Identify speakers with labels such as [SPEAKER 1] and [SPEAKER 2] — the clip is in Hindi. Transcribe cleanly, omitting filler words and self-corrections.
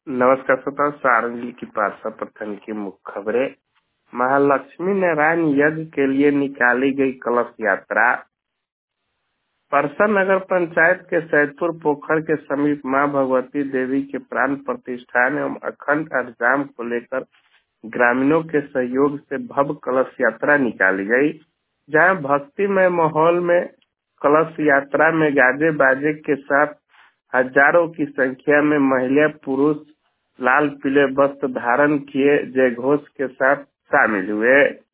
[SPEAKER 1] नमस्कार श्रोताओं, सारंगी की पारसा प्रखंड की मुख्य खबरें। महालक्ष्मी नारायण यज्ञ के लिए निकाली गई कलश यात्रा। परसा नगर पंचायत के सैदपुर पोखर के समीप मां भगवती देवी के प्राण प्रतिष्ठान एवं अखंड अष्टजाम को लेकर ग्रामीणों के सहयोग से भव्य कलश यात्रा निकाली गई, जहां भक्तिमय माहौल में कलश यात्रा में गाजे बाजे के साथ हजारों की संख्या में महिला पुरुष लाल पीले वस्त्र धारण किए जयघोष के साथ शामिल हुए।